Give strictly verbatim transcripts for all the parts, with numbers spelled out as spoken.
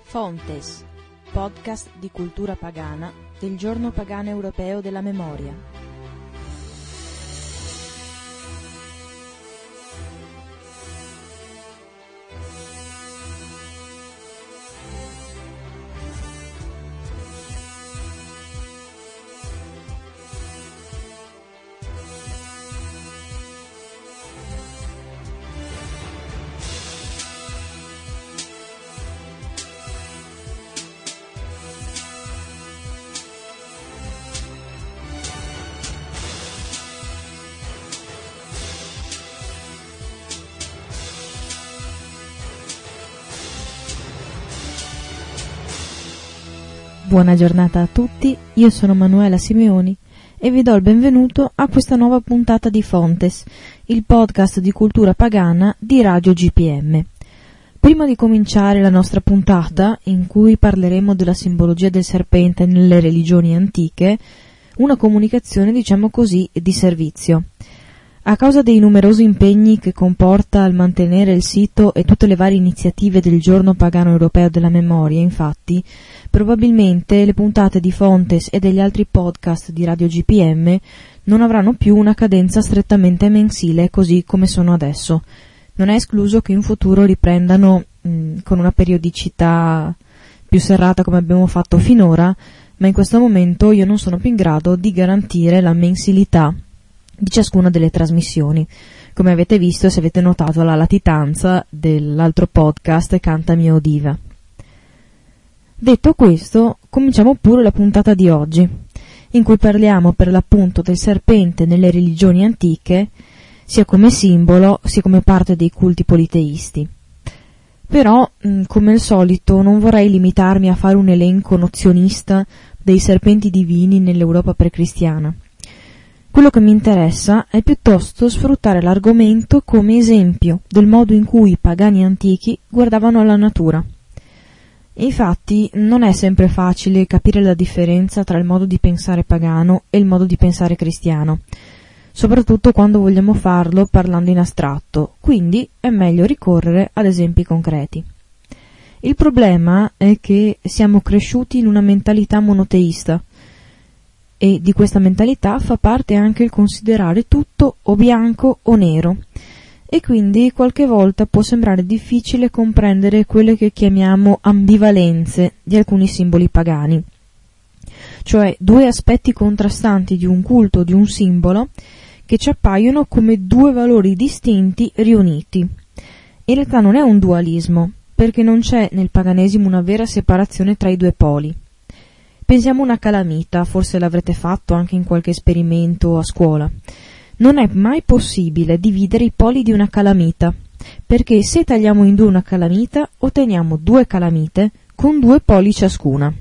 Fontes, podcast di cultura pagana del Giorno Pagano Europeo della Memoria. Buona giornata a tutti, io sono Manuela Simeoni e vi do il benvenuto a questa nuova puntata di Fontes, il podcast di cultura pagana di Radio G P M. Prima di cominciare la nostra puntata, in cui parleremo della simbologia del serpente nelle religioni antiche, una comunicazione, diciamo così, di servizio. A causa dei numerosi impegni che comporta il mantenere il sito e tutte le varie iniziative del Giorno Pagano Europeo della Memoria, infatti, probabilmente le puntate di Fontes e degli altri podcast di Radio G P M non avranno più una cadenza strettamente mensile così come sono adesso. Non è escluso che in futuro riprendano mh, con una periodicità più serrata come abbiamo fatto finora, ma in questo momento io non sono più in grado di garantire la mensilità di ciascuna delle trasmissioni. Come avete visto e se avete notato la latitanza dell'altro podcast Cantami o Diva. Detto questo, cominciamo pure la puntata di oggi, in cui parliamo per l'appunto del serpente nelle religioni antiche, sia come simbolo, sia come parte dei culti politeisti. Però, come al solito, non vorrei limitarmi a fare un elenco nozionista dei serpenti divini nell'Europa precristiana. Quello che mi interessa è piuttosto sfruttare l'argomento come esempio del modo in cui i pagani antichi guardavano alla natura. Infatti non è sempre facile capire la differenza tra il modo di pensare pagano e il modo di pensare cristiano, soprattutto quando vogliamo farlo parlando in astratto, quindi è meglio ricorrere ad esempi concreti. Il problema è che siamo cresciuti in una mentalità monoteista, e di questa mentalità fa parte anche il considerare tutto o bianco o nero, e quindi qualche volta può sembrare difficile comprendere quelle che chiamiamo ambivalenze di alcuni simboli pagani, cioè due aspetti contrastanti di un culto o di un simbolo che ci appaiono come due valori distinti riuniti. In realtà non è un dualismo, perché non c'è nel paganesimo una vera separazione tra i due poli. Pensiamo a una calamita, forse l'avrete fatto anche in qualche esperimento a scuola. Non è mai possibile dividere i poli di una calamita, perché se tagliamo in due una calamita, otteniamo due calamite con due poli ciascuna.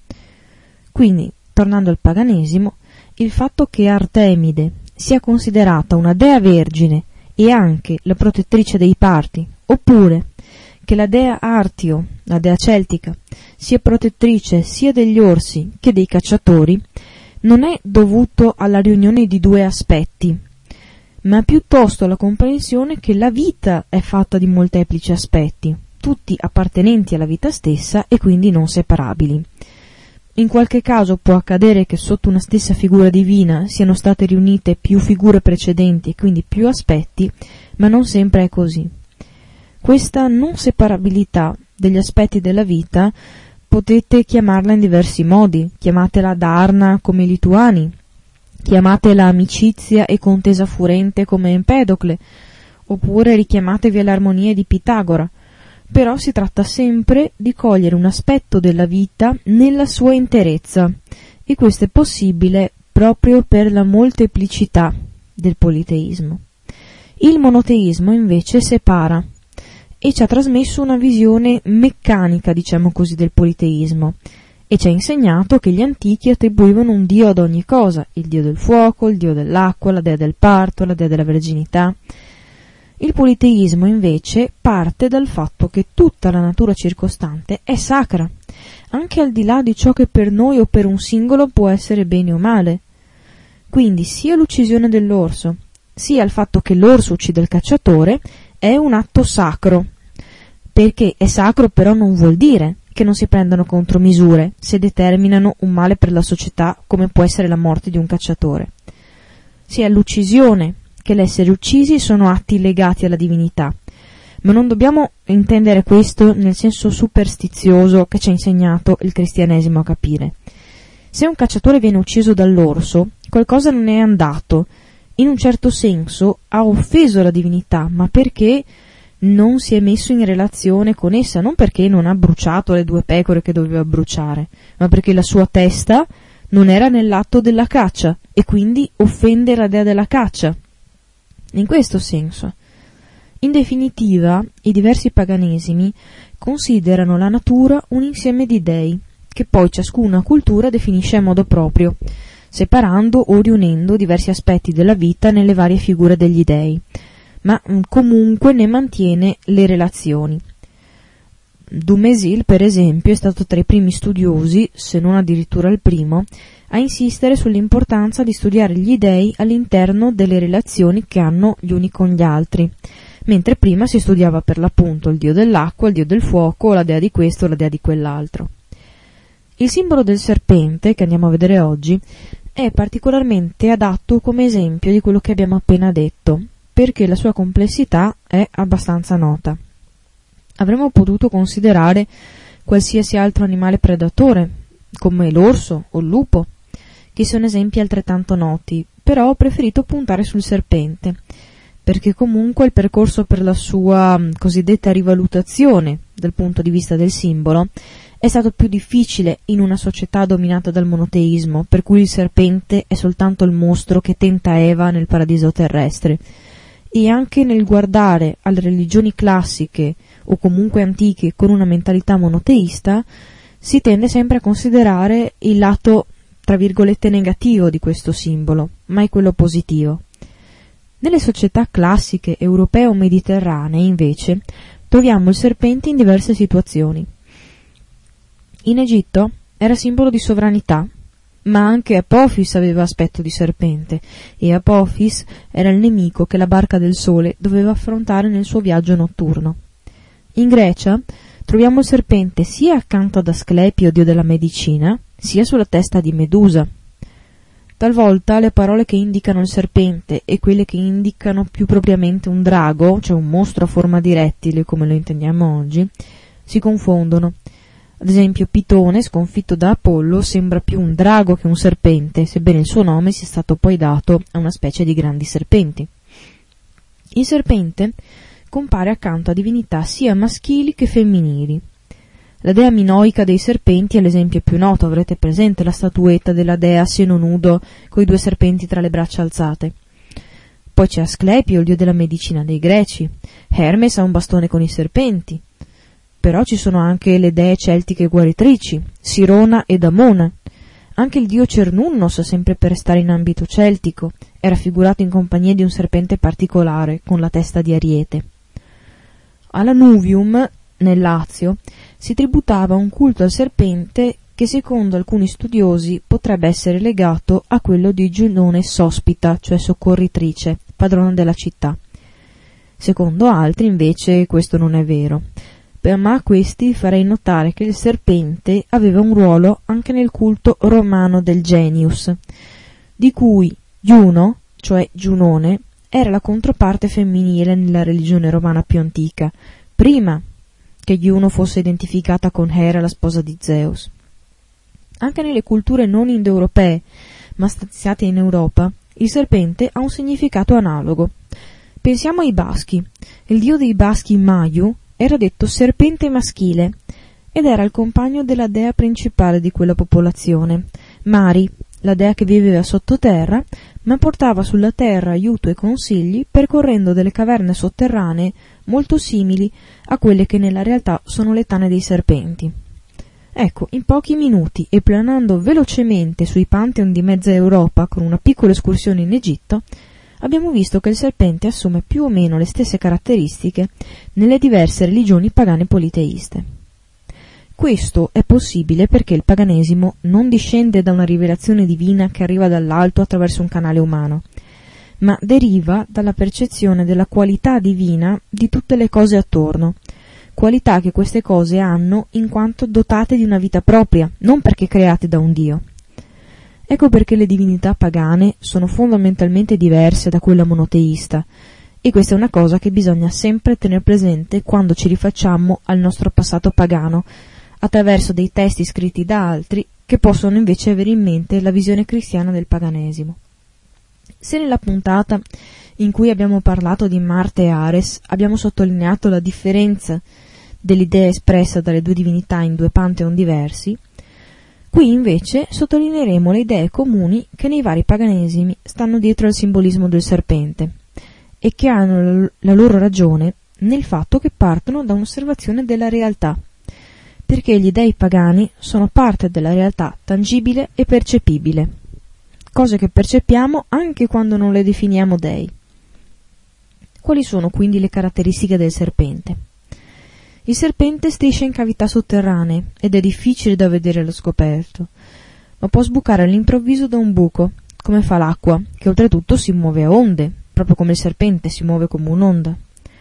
Quindi, tornando al paganesimo, il fatto che Artemide sia considerata una dea vergine e anche la protettrice dei parti, oppure che la dea Artio, la dea celtica, sia protettrice sia degli orsi che dei cacciatori, non è dovuto alla riunione di due aspetti, ma piuttosto alla comprensione che la vita è fatta di molteplici aspetti, tutti appartenenti alla vita stessa e quindi non separabili. In qualche caso può accadere che sotto una stessa figura divina siano state riunite più figure precedenti e quindi più aspetti, ma non sempre è così. Questa non separabilità degli aspetti della vita potete chiamarla in diversi modi, chiamatela dharna come i lituani, chiamatela amicizia e contesa furente come Empedocle, oppure richiamatevi all'armonia di Pitagora, però si tratta sempre di cogliere un aspetto della vita nella sua interezza, e questo è possibile proprio per la molteplicità del politeismo. Il monoteismo invece separa, e ci ha trasmesso una visione meccanica, diciamo così, del politeismo, e ci ha insegnato che gli antichi attribuivano un dio ad ogni cosa, il dio del fuoco, il dio dell'acqua, la dea del parto, la dea della verginità. Il politeismo invece parte dal fatto che tutta la natura circostante è sacra, anche al di là di ciò che per noi o per un singolo può essere bene o male. Quindi sia l'uccisione dell'orso, sia il fatto che l'orso uccide il cacciatore è un atto sacro, perché è sacro però non vuol dire che non si prendano contromisure se determinano un male per la società come può essere la morte di un cacciatore. Sia l'uccisione che l'essere uccisi sono atti legati alla divinità, ma non dobbiamo intendere questo nel senso superstizioso che ci ha insegnato il cristianesimo a capire. Se un cacciatore viene ucciso dall'orso, qualcosa non è andato. In un certo senso ha offeso la divinità, ma perché non si è messo in relazione con essa, non perché non ha bruciato le due pecore che doveva bruciare, ma perché la sua testa non era nell'atto della caccia e quindi offende la dea della caccia. In questo senso. In definitiva, i diversi paganesimi considerano la natura un insieme di dei, che poi ciascuna cultura definisce a modo proprio, separando o riunendo diversi aspetti della vita nelle varie figure degli dei, ma comunque ne mantiene le relazioni. Dumézil, per esempio, è stato tra i primi studiosi, se non addirittura il primo, a insistere sull'importanza di studiare gli dei all'interno delle relazioni che hanno gli uni con gli altri, mentre prima si studiava per l'appunto il dio dell'acqua, il dio del fuoco, la dea di questo, la dea di quell'altro. Il simbolo del serpente, che andiamo a vedere oggi, è particolarmente adatto come esempio di quello che abbiamo appena detto, perché la sua complessità è abbastanza nota. Avremmo potuto considerare qualsiasi altro animale predatore, come l'orso o il lupo, che sono esempi altrettanto noti, però ho preferito puntare sul serpente, perché comunque il percorso per la sua cosiddetta rivalutazione dal punto di vista del simbolo è stato più difficile in una società dominata dal monoteismo, per cui il serpente è soltanto il mostro che tenta Eva nel paradiso terrestre, e anche nel guardare alle religioni classiche o comunque antiche con una mentalità monoteista si tende sempre a considerare il lato, tra virgolette, negativo di questo simbolo, mai quello positivo. Nelle società classiche europee o mediterranee, invece, troviamo il serpente in diverse situazioni. In Egitto era simbolo di sovranità, ma anche Apophis aveva aspetto di serpente, e Apophis era il nemico che la barca del sole doveva affrontare nel suo viaggio notturno. In Grecia troviamo il serpente sia accanto ad Asclepio, dio della medicina, sia sulla testa di Medusa. Talvolta le parole che indicano il serpente e quelle che indicano più propriamente un drago, cioè un mostro a forma di rettile come lo intendiamo oggi, si confondono. Ad esempio Pitone, sconfitto da Apollo, sembra più un drago che un serpente, sebbene il suo nome sia stato poi dato a una specie di grandi serpenti. Il serpente compare accanto a divinità sia maschili che femminili. La dea minoica dei serpenti è l'esempio più noto, avrete presente la statuetta della dea a seno nudo coi due serpenti tra le braccia alzate. Poi c'è Asclepio, il dio della medicina dei greci. Hermes ha un bastone con i serpenti. Però ci sono anche le dee celtiche guaritrici, Sirona ed Amona. Anche il dio Cernunnos, sempre per restare in ambito celtico, è raffigurato in compagnia di un serpente particolare, con la testa di Ariete. A Lanuvium, nel Lazio, si tributava un culto al serpente che secondo alcuni studiosi potrebbe essere legato a quello di Giunone Sospita, cioè soccorritrice, padrona della città. Secondo altri, invece, questo non è vero. Ma a questi farei notare che il serpente aveva un ruolo anche nel culto romano del Genius, di cui Juno, cioè Giunone, era la controparte femminile nella religione romana più antica, prima che Juno fosse identificata con Hera, la sposa di Zeus. Anche nelle culture non indoeuropee, ma stanziate in Europa, il serpente ha un significato analogo. Pensiamo ai Baschi. Il dio dei Baschi, Mayu, era detto serpente maschile ed era il compagno della dea principale di quella popolazione, Mari, la dea che viveva sottoterra, ma portava sulla terra aiuto e consigli percorrendo delle caverne sotterranee molto simili a quelle che nella realtà sono le tane dei serpenti. Ecco, in pochi minuti e planando velocemente sui pantheon di mezza Europa con una piccola escursione in Egitto, abbiamo visto che il serpente assume più o meno le stesse caratteristiche nelle diverse religioni pagane politeiste. Questo è possibile perché il paganesimo non discende da una rivelazione divina che arriva dall'alto attraverso un canale umano, ma deriva dalla percezione della qualità divina di tutte le cose attorno, qualità che queste cose hanno in quanto dotate di una vita propria, non perché create da un dio. Ecco perché le divinità pagane sono fondamentalmente diverse da quella monoteista, e questa è una cosa che bisogna sempre tener presente quando ci rifacciamo al nostro passato pagano, attraverso dei testi scritti da altri che possono invece avere in mente la visione cristiana del paganesimo. Se nella puntata in cui abbiamo parlato di Marte e Ares abbiamo sottolineato la differenza dell'idea espressa dalle due divinità in due pantheon diversi, qui invece sottolineeremo le idee comuni che nei vari paganesimi stanno dietro al simbolismo del serpente e che hanno la loro ragione nel fatto che partono da un'osservazione della realtà, perché gli dei pagani sono parte della realtà tangibile e percepibile, cose che percepiamo anche quando non le definiamo dei. Quali sono quindi le caratteristiche del serpente? Il serpente striscia in cavità sotterranee ed è difficile da vedere allo scoperto, ma può sbucare all'improvviso da un buco, come fa l'acqua, che oltretutto si muove a onde, proprio come il serpente si muove come un'onda.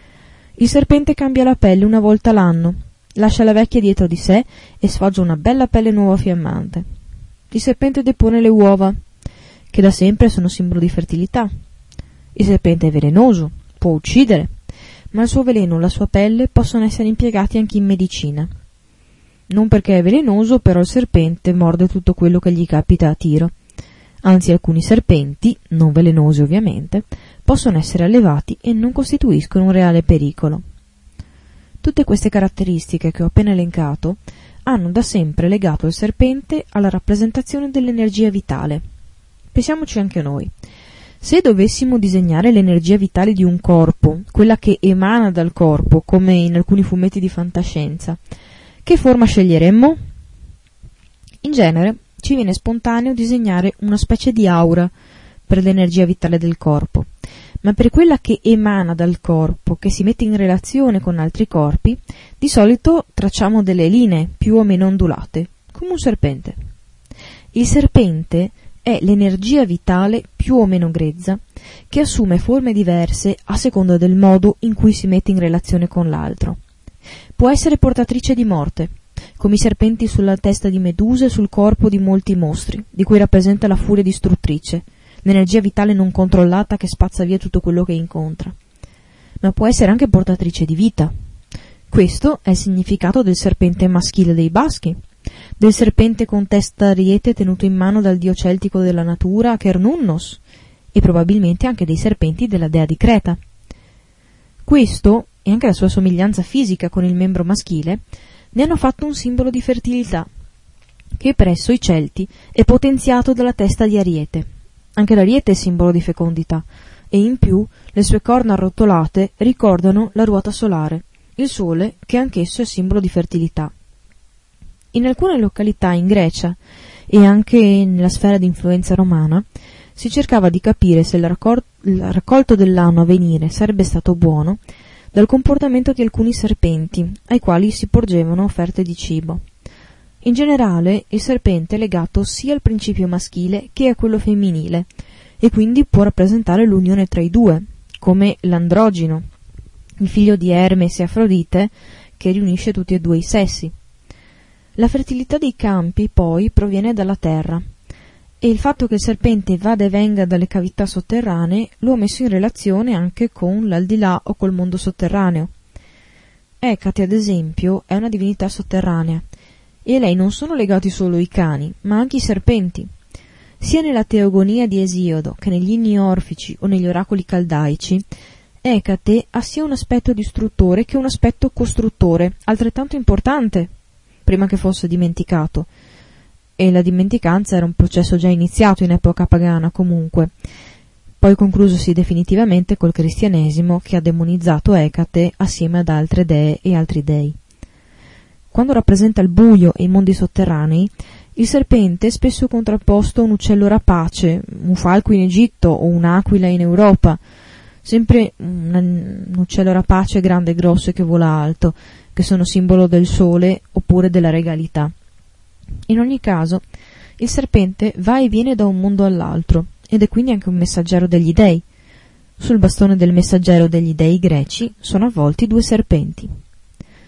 Il serpente cambia la pelle una volta l'anno, lascia la vecchia dietro di sé e sfoggia una bella pelle nuova fiammante. Il serpente depone le uova, che da sempre sono simbolo di fertilità. Il serpente è velenoso, può uccidere, ma il suo veleno e la sua pelle possono essere impiegati anche in medicina. Non perché è velenoso, però il serpente morde tutto quello che gli capita a tiro. Anzi, alcuni serpenti, non velenosi ovviamente, possono essere allevati e non costituiscono un reale pericolo. Tutte queste caratteristiche che ho appena elencato hanno da sempre legato il serpente alla rappresentazione dell'energia vitale. Pensiamoci anche noi. Se dovessimo disegnare l'energia vitale di un corpo, quella che emana dal corpo, come in alcuni fumetti di fantascienza, che forma sceglieremmo? In genere ci viene spontaneo disegnare una specie di aura per l'energia vitale del corpo, ma per quella che emana dal corpo, che si mette in relazione con altri corpi, di solito tracciamo delle linee più o meno ondulate, come un serpente. Il serpente è l'energia vitale più o meno grezza che assume forme diverse a seconda del modo in cui si mette in relazione con l'altro. Può essere portatrice di morte, come i serpenti sulla testa di Medusa e sul corpo di molti mostri, di cui rappresenta la furia distruttrice, l'energia vitale non controllata che spazza via tutto quello che incontra. Ma può essere anche portatrice di vita. Questo è il significato del serpente maschile dei Baschi, del serpente con testa ariete tenuto in mano dal dio celtico della natura Cernunnos, e probabilmente anche dei serpenti della dea di Creta. Questo, e anche la sua somiglianza fisica con il membro maschile, ne hanno fatto un simbolo di fertilità, che presso i Celti è potenziato dalla testa di Ariete. Anche l'Ariete è simbolo di fecondità, e in più le sue corna arrotolate ricordano la ruota solare, il Sole, che anch'esso è simbolo di fertilità. In alcune località in Grecia e anche nella sfera di influenza romana si cercava di capire se il, raccol- il raccolto dell'anno a venire sarebbe stato buono dal comportamento di alcuni serpenti ai quali si porgevano offerte di cibo. In generale il serpente è legato sia al principio maschile che a quello femminile e quindi può rappresentare l'unione tra i due, come l'androgino, il figlio di Ermes e Afrodite che riunisce tutti e due i sessi. La fertilità dei campi, poi, proviene dalla terra, e il fatto che il serpente vada e venga dalle cavità sotterranee lo ha messo in relazione anche con l'aldilà o col mondo sotterraneo. Ecate, ad esempio, è una divinità sotterranea, e a lei non sono legati solo i cani, ma anche i serpenti. Sia nella teogonia di Esiodo che negli inni orfici o negli oracoli caldaici, Ecate ha sia un aspetto distruttore che un aspetto costruttore, altrettanto importante, prima che fosse dimenticato, e la dimenticanza era un processo già iniziato in epoca pagana comunque, poi conclusosi definitivamente col cristianesimo che ha demonizzato Ecate assieme ad altre dee e altri dei. Quando rappresenta il buio e i mondi sotterranei, il serpente è spesso contrapposto a un uccello rapace, un falco in Egitto o un'aquila in Europa, sempre un, un uccello rapace grande e grosso e che vola alto, che sono simbolo del sole oppure della regalità. In ogni caso, il serpente va e viene da un mondo all'altro, ed è quindi anche un messaggero degli dei. Sul bastone del messaggero degli dei greci sono avvolti due serpenti.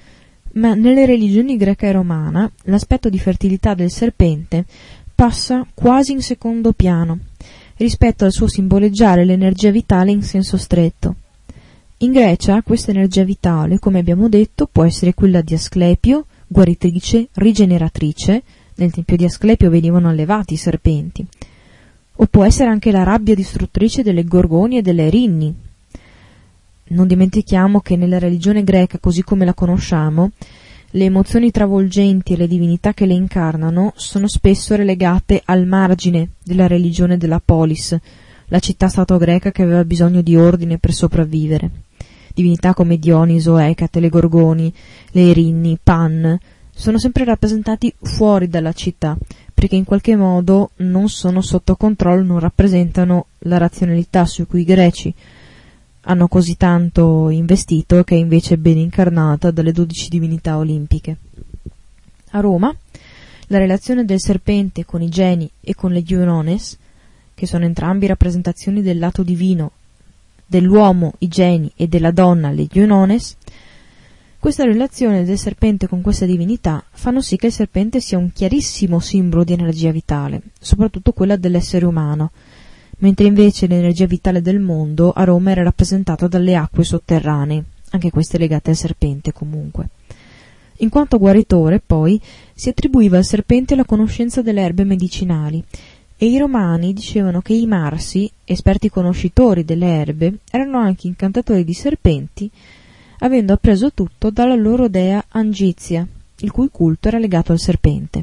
ma nelle religioni greca e romana l'aspetto di fertilità del serpente passa quasi in secondo piano rispetto al suo simboleggiare l'energia vitale in senso stretto. In Grecia questa energia vitale, come abbiamo detto, può essere quella di Asclepio, guaritrice, rigeneratrice. Nel tempio di Asclepio venivano allevati i serpenti. O può essere anche la rabbia distruttrice delle gorgoni e delle erinni. Non dimentichiamo che nella religione greca, così come la conosciamo, le emozioni travolgenti e le divinità che le incarnano sono spesso relegate al margine della religione della polis, la città-stato greca che aveva bisogno di ordine per sopravvivere. Divinità come Dioniso, Ecate, le gorgoni, le erinni, Pan sono sempre rappresentati fuori dalla città, perché in qualche modo non sono sotto controllo, non rappresentano la razionalità su cui i greci hanno così tanto investito, che è invece ben incarnata dalle dodici divinità olimpiche. A Roma, la relazione del serpente con i geni e con le Eunones, che sono entrambi rappresentazioni del lato divino, dell'uomo i geni e della donna le Eunones, questa relazione del serpente con questa divinità fanno sì che il serpente sia un chiarissimo simbolo di energia vitale, soprattutto quella dell'essere umano, mentre invece l'energia vitale del mondo a Roma era rappresentata dalle acque sotterranee, anche queste legate al serpente comunque. In quanto guaritore, poi, si attribuiva al serpente la conoscenza delle erbe medicinali, e i romani dicevano che i Marsi, esperti conoscitori delle erbe, erano anche incantatori di serpenti, avendo appreso tutto dalla loro dea Angizia, il cui culto era legato al serpente.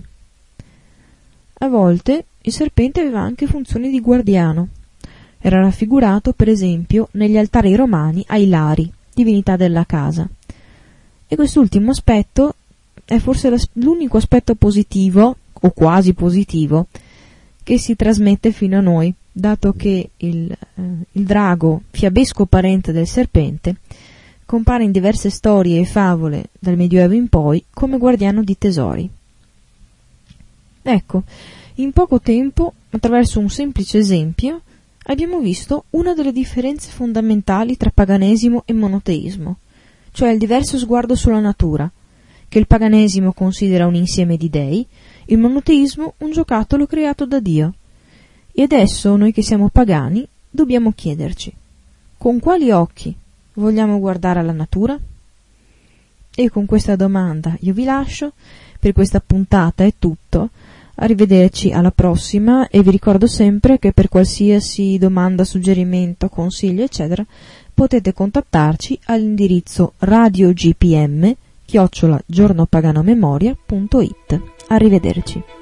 A volte il serpente aveva anche funzioni di guardiano. Era raffigurato, per esempio, negli altari romani ai Lari, divinità della casa. E quest'ultimo aspetto è forse l'unico aspetto positivo, o quasi positivo, che si trasmette fino a noi, dato che il, eh, il drago, fiabesco parente del serpente, compare in diverse storie e favole dal Medioevo in poi come guardiano di tesori. Ecco, in poco tempo, attraverso un semplice esempio, abbiamo visto una delle differenze fondamentali tra paganesimo e monoteismo, cioè il diverso sguardo sulla natura, che il paganesimo considera un insieme di dei, il monoteismo un giocattolo creato da Dio. E adesso noi che siamo pagani dobbiamo chiederci: con quali occhi vogliamo guardare alla natura? E con questa domanda io vi lascio. Per questa puntata è tutto. Arrivederci alla prossima, e vi ricordo sempre che per qualsiasi domanda, suggerimento, consiglio eccetera potete contattarci all'indirizzo radiogpm chiocciola giornopaganomemoria punto it. Arrivederci.